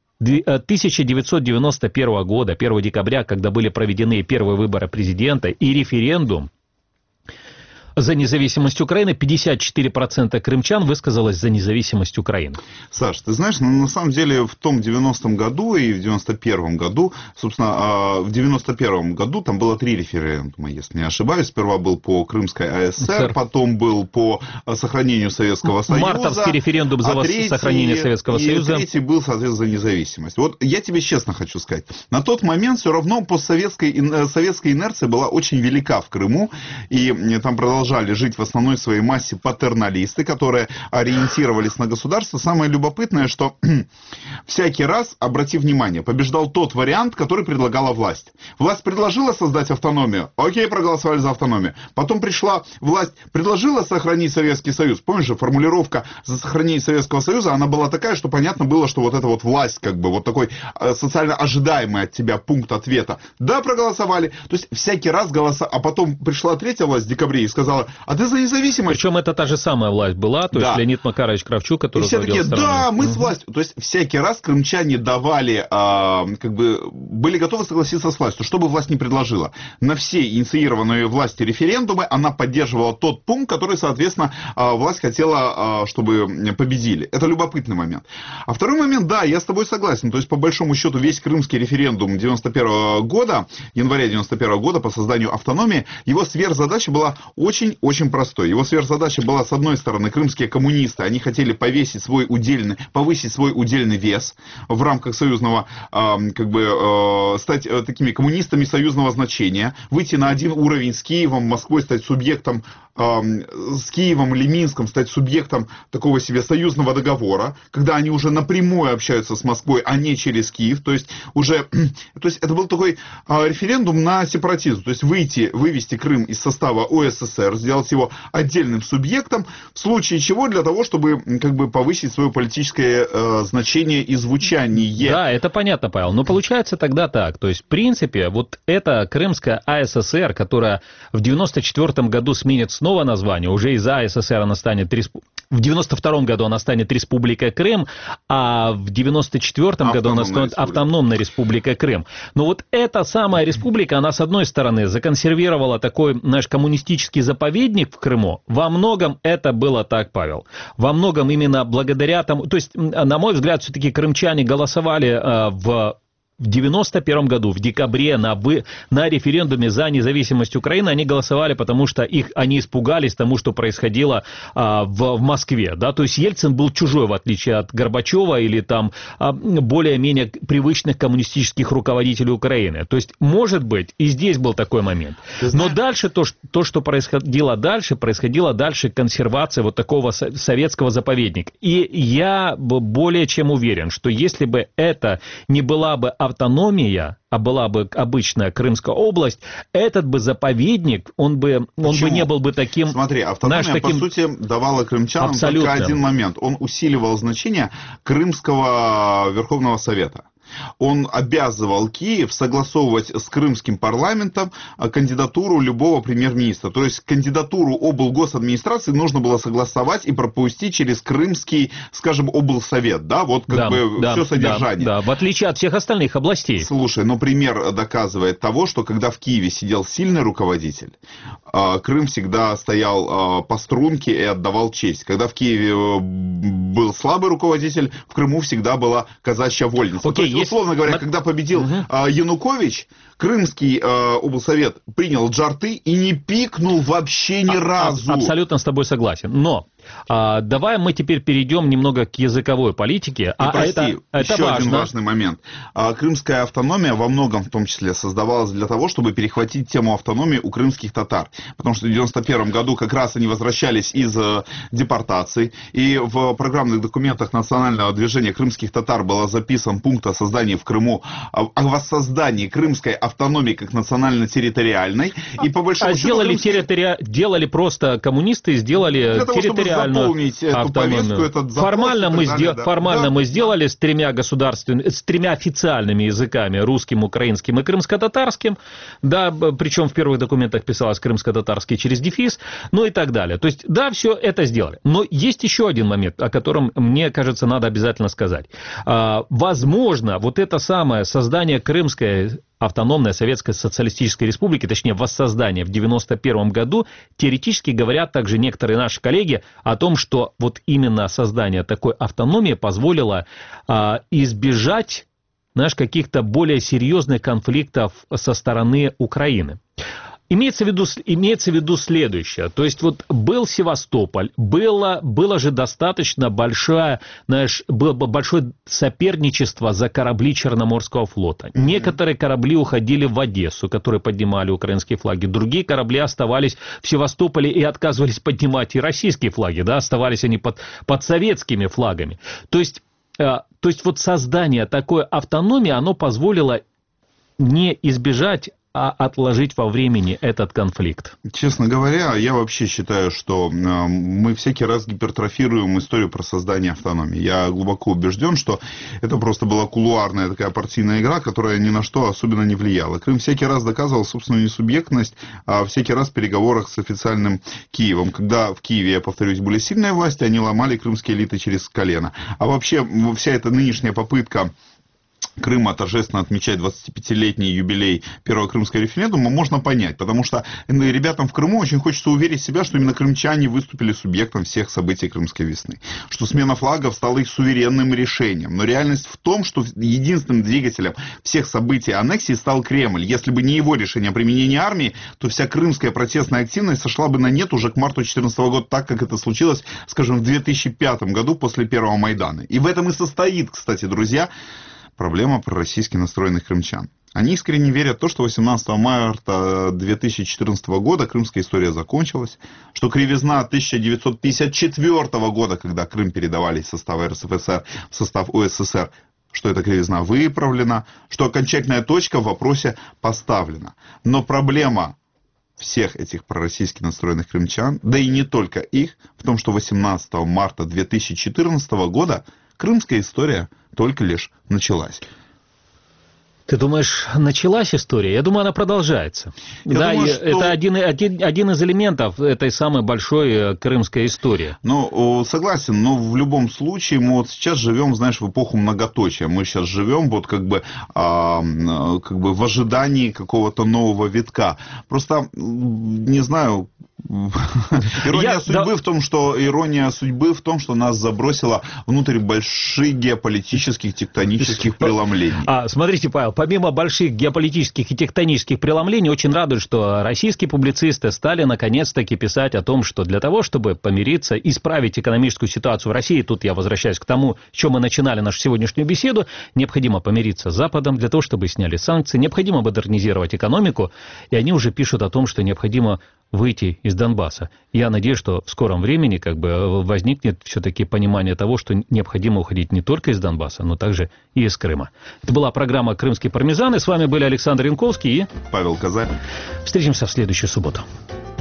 1991 года, 1 декабря, когда были проведены первые выборы президента и референдум за независимость Украины, 54% крымчан высказалось за независимость Украины. Саш, ты знаешь, на самом деле в том 90-м году и в 91-м году, собственно, в 91-м году там было 3 референдума, если не ошибаюсь. Сперва был по Крымской АСР, потом был по сохранению Советского Союза. Мартовский референдум за сохранение Советского Союза. И третий был, соответственно, за независимость. Вот я тебе честно хочу сказать, на тот момент все равно советская инерция была очень велика в Крыму, и там продолжали жить в основной своей массе патерналисты, которые ориентировались на государство. Самое любопытное, что всякий раз, обрати внимание, побеждал тот вариант, который предлагала власть. Власть предложила создать автономию, окей, проголосовали за автономию. Потом пришла власть, предложила сохранить Советский Союз. Помнишь же, формулировка за сохранение Советского Союза, она была такая, что понятно было, что вот эта вот власть, как бы вот такой социально ожидаемый от тебя пункт ответа. Да, проголосовали. То есть всякий раз голоса, а потом пришла третья власть в декабре и сказала, а ты за независимость. Причем это та же самая власть была, то есть Леонид Макарович Кравчук, который... И все такие, да, мы с властью. То есть всякий раз крымчане давали, были готовы согласиться с властью, что бы власть ни предложила. На все инициированные властью референдумы она поддерживала тот пункт, который, соответственно, власть хотела, чтобы победили. Это любопытный момент. А второй момент, да, я с тобой согласен. То есть, по большому счету, весь крымский референдум 91 года, января 91 года по созданию автономии, его сверхзадача была очень простой. Его сверхзадача была, с одной стороны, крымские коммунисты, они хотели повысить свой удельный вес в рамках союзного, стать такими коммунистами союзного значения, выйти на один уровень с Киевом, Москвой, стать субъектом с Киевом или Минском стать субъектом такого себе союзного договора, когда они уже напрямую общаются с Москвой, а не через Киев. То есть это был такой референдум на сепаратизм. То есть вывести Крым из состава ОССР, сделать его отдельным субъектом, в случае чего для того, чтобы как бы повысить свое политическое значение и звучание. Да, это понятно, Павел. Но получается тогда так. То есть, в принципе, вот эта Крымская АССР, которая в 1994 году сменит снова название, уже из АССР она станет... В 1992 году она станет Республикой Крым, а в 1994 году она станет Автономной Республикой Крым. Но вот эта самая республика, она, с одной стороны, законсервировала такой наш коммунистический заповедник в Крыму. Во многом это было так, Павел. Во многом именно благодаря тому... То есть, на мой взгляд, все-таки крымчане голосовали в 1991 году, в декабре, на референдуме за независимость Украины, они голосовали, потому что они испугались тому, что происходило в Москве. Да? То есть Ельцин был чужой, в отличие от Горбачева или там более-менее привычных коммунистических руководителей Украины. То есть, может быть, и здесь был такой момент. Но дальше, то, что происходило дальше консервация вот такого советского заповедника. И я более чем уверен, что если бы это не была бы автономия, а была бы обычная Крымская область, этот бы заповедник, он бы не был бы таким... Смотри, автономия, по сути, давала крымчанам абсолютно только один момент. Он усиливал значение Крымского Верховного Совета. Он обязывал Киев согласовывать с крымским парламентом кандидатуру любого премьер-министра. То есть кандидатуру облгосадминистрации нужно было согласовать и пропустить через крымский, скажем, облсовет. Да, вот как бы все содержание. Да, в отличие от всех остальных областей. Слушай, пример доказывает того, что когда в Киеве сидел сильный руководитель, Крым всегда стоял по струнке и отдавал честь. Когда в Киеве был слабый руководитель, в Крыму всегда была казачья вольница. Окей, условно говоря, когда победил Янукович, Крымский облсовет принял джарты и не пикнул вообще ни разу. Абсолютно с тобой согласен. Но давай мы теперь перейдем немного к языковой политике. Это еще важно. Один важный момент. Крымская автономия во многом, в том числе, создавалась для того, чтобы перехватить тему автономии у крымских татар. Потому что в 1991 году как раз они возвращались из депортации. И в программных документах национального движения крымских татар было записан пункт о создании в Крыму, о воссоздании крымской автономии как национально-территориальной. И по большому счету делали просто коммунисты, сделали территориальную автономию. Формально мы сделали с тремя официальными языками, русским, украинским и крымско-татарским. Да, причем в первых документах писалось крымско-татарский через дефис, ну и так далее. То есть, да, все это сделали. Но есть еще один момент, о котором, мне кажется, надо обязательно сказать. Возможно, вот это самое создание Крымской автономной Советской Социалистической Республики, точнее, воссоздание в 1991 году, теоретически говорят также некоторые наши коллеги о том, что вот именно создание такой автономии позволило избежать, каких-то более серьезных конфликтов со стороны Украины. Имеется в виду следующее. То есть, вот был Севастополь, было же достаточно большое соперничество за корабли Черноморского флота. Некоторые корабли уходили в Одессу, которые поднимали украинские флаги. Другие корабли оставались в Севастополе и отказывались поднимать и российские флаги. Да, оставались они под советскими флагами. То есть, вот создание такой автономии, оно позволило не избежать, а отложить во времени этот конфликт? Честно говоря, я вообще считаю, что мы всякий раз гипертрофируем историю про создание автономии. Я глубоко убежден, что это просто была кулуарная такая партийная игра, которая ни на что особенно не влияла. Крым всякий раз доказывал собственную несубъектность, а всякий раз в переговорах с официальным Киевом. Когда в Киеве, я повторюсь, были сильные власти, они ломали крымские элиты через колено. А вообще вся эта нынешняя попытка Крыма торжественно отмечать 25-летний юбилей первого крымского референдума можно понять, потому что ребятам в Крыму очень хочется уверить себя, что именно крымчане выступили субъектом всех событий Крымской весны, что смена флагов стала их суверенным решением. Но реальность в том, что единственным двигателем всех событий аннексии стал Кремль. Если бы не его решение о применении армии, то вся крымская протестная активность сошла бы на нет уже к марту 2014 года, так как это случилось, скажем, в 2005 году после первого Майдана. И в этом и состоит, кстати, друзья, проблема пророссийски настроенных крымчан. Они искренне верят в то, что 18 марта 2014 года крымская история закончилась, что кривизна 1954 года, когда Крым передавали из состава РСФСР в состав УССР, что эта кривизна выправлена, что окончательная точка в вопросе поставлена. Но проблема всех этих пророссийски настроенных крымчан, да и не только их, в том, что 18 марта 2014 года крымская история только лишь началась. Ты думаешь, началась история? Я думаю, она продолжается. Да, думаю, что... это один из элементов этой самой большой крымской истории. Ну, согласен, но в любом случае мы вот сейчас живем, знаешь, в эпоху многоточия. Мы сейчас живем вот как бы в ожидании какого-то нового витка. Просто, не знаю... Ирония судьбы в том, что нас забросило внутрь больших геополитических тектонических преломлений. Смотрите, Павел, помимо больших геополитических и тектонических преломлений, очень радует, что российские публицисты стали наконец-таки писать о том, что для того, чтобы помириться, исправить экономическую ситуацию в России, тут я возвращаюсь к тому, с чем мы начинали нашу сегодняшнюю беседу, необходимо помириться с Западом для того, чтобы сняли санкции, необходимо модернизировать экономику, и они уже пишут о том, что необходимо выйти из Донбасса. Я надеюсь, что в скором времени возникнет все-таки понимание того, что необходимо уходить не только из Донбасса, но также и из Крыма. Это была программа «Крымский пармезан», и с вами были Александр Янковский и Павел Козырь. Встретимся в следующую субботу.